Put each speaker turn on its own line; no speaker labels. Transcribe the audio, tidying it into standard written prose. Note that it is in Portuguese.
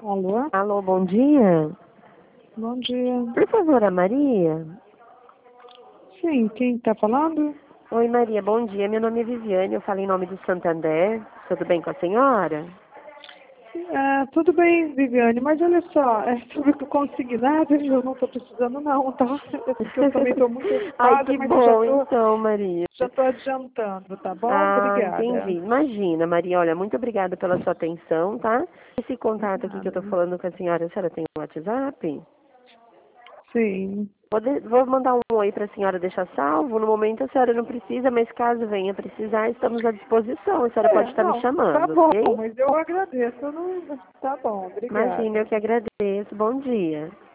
Alô?
Alô, bom dia.
Bom dia.
Por favor, a Maria?
Sim, quem está falando?
Oi, Maria, bom dia. Meu nome é Viviane, eu falo em nome do Santander. Tudo bem com a senhora?
Tudo bem, Viviane, mas olha só, sobre o consignado, eu não estou precisando não, tá? É porque eu também estou muito
Ai,
ocupada,
que
mas eu já
bom
estou
então, Maria.
já tô adiantando, tá bom?
Ah, entendi.
Obrigada.
Imagina, Maria, olha, muito obrigada pela sua atenção, tá? Esse contato aqui que eu tô
Nada.
falando com a senhora tem um WhatsApp?
Sim.
Vou mandar um oi para a senhora deixar salvo. No momento a senhora não precisa, mas caso venha precisar, estamos à disposição. A senhora pode estar me
Não, tá
chamando,
bom,
ok?
mas eu agradeço. Eu não... Tá bom,
Imagina, eu
obrigada.
que agradeço. Bom dia.